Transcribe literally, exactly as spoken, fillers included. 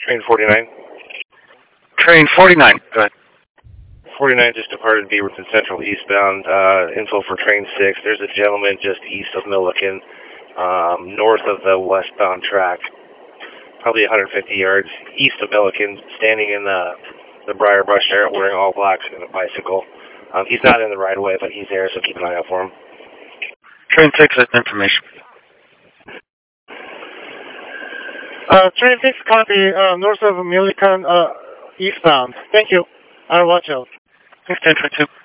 Train forty-nine. Train forty-nine, go ahead. forty-nine just departed Beaverton Central eastbound. Uh, info for train six. There's a gentleman just east of Milliken, um, north of the westbound track, probably one hundred fifty yards east of Milliken, standing in the, the briar brush there wearing all black and a bicycle. Um, he's not in the right of way, but he's there, so keep an eye out for him. Train six, information. Uh, train six, copy, uh, north of Milliken, uh, eastbound. Thank you. I'll watch out. Thanks, ten twenty-two.